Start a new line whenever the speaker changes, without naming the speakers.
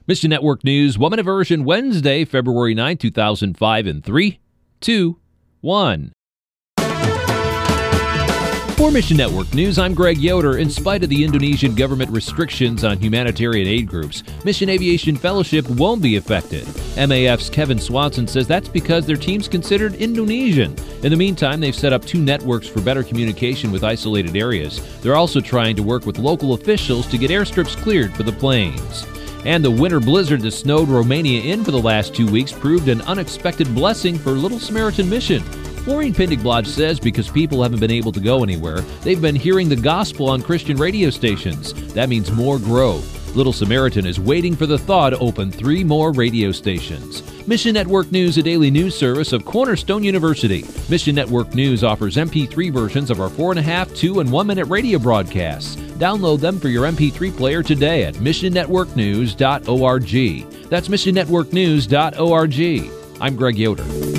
Mission Network News, 1 minute version, Wednesday, February 9, 2005, in 3, 2, 1. For Mission Network News, I'm Greg Yoder. In spite of the Indonesian government restrictions on humanitarian aid groups, Mission Aviation Fellowship won't be affected. MAF's Kevin Swanson says that's because their team's considered Indonesian. In the meantime, they've set up 2 networks for better communication with isolated areas. They're also trying to work with local officials to get airstrips cleared for the planes. And the winter blizzard that snowed Romania in for the last 2 weeks proved an unexpected blessing for Little Samaritan Mission. Maureen Pindigblodge says because people haven't been able to go anywhere, they've been hearing the gospel on Christian radio stations. That means more growth. Little Samaritan is waiting for the thaw to open 3 more radio stations. Mission Network News, a daily news service of Cornerstone University. Mission Network News offers MP3 versions of our 4.5, 2, and 1 minute radio broadcasts. Download them for your MP3 player today at missionnetworknews.org. That's missionnetworknews.org. I'm Greg Yoder.